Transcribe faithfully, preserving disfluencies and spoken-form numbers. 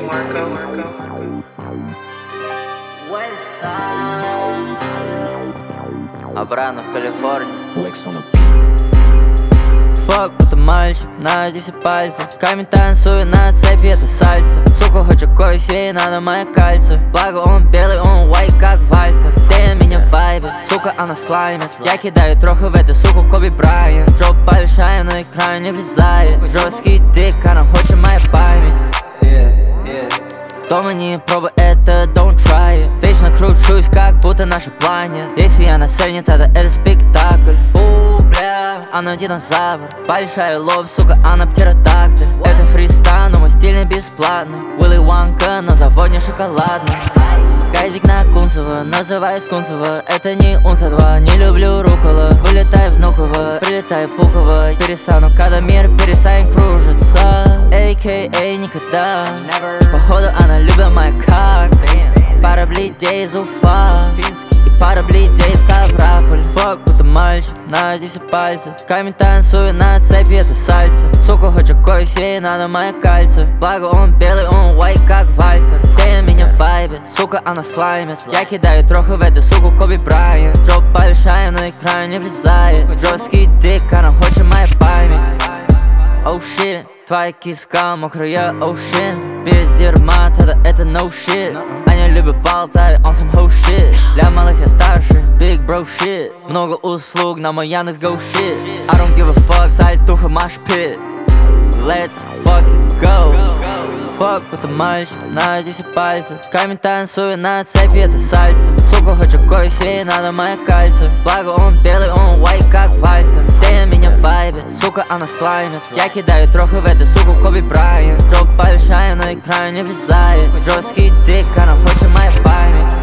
Обратно в Калифорнию. Фак, будто мальчик, на десять пальцев. Камень танцует на цепи, это сальса. Сука, хочет кое ей надо мои кальцы. Благо он белый, он white, как Вальтер. Ты меня вайбе, сука, она слаймит. Я кидаю трохи в эту суку, Коби Брайант. Жоп большая, на экран не влезает. Жесткий дик, она хочет моя память. yeah, yeah. Дома не пробуй это, don't try it. Вечно кручусь, как будто наша планета. Если я на сцене, тогда это спектакль. Фу, бля, она динозавр. Большая лоб, сука, она птеродактиль. Это фристайл, но мой стиль не бесплатный. Уилли Вонка на заводе шоколадный. Газик на Кунцево, называюсь Кунцево. Это не унца два, не люблю рукола. Вылетай Внуково, прилетай Пуково. Перестану, когда мир перестанет кружиться. а ка а никогда. Походу она любит мой как. Пара бледей из Уфа и пара бледей из Ставрополь. Фак, будто мальчик, на десять пальцев. Камень танцует на цепи, это сальса. Сука, хочет кое ей надо мои кальцы. Благо он белый, он white, как Вальтер. Ты меня вайбит, сука, она слаймит. Я кидаю трохи в эту суку, Коби Брайант. Жоп большая, на экран не влезает. Жесткий дик, она хочет моя память. Oh shit, твоя киска мокрая, oh shit. Без дерьма, тогда это no shit. Они любят болтать, on some whole shit. Для малых я старше, big bro shit. Много услуг на мой Яндекс go shit. I don't give a fuck, сальтуха маш пит. Let's fucking go. Фак, будто мальчик, на десять пальцев. Камень танцует на цепи, это сальса. Сука, хочет кое ей надо мои кальцы. Благо он белый, он white, как Вальтер. Ты меня вайбит, сука, она слаймит. Я кидаю трохи в эту суку, Коби Брайант. Жоп большая, на экран не влезает. Жесткий дик, она хочет моя память.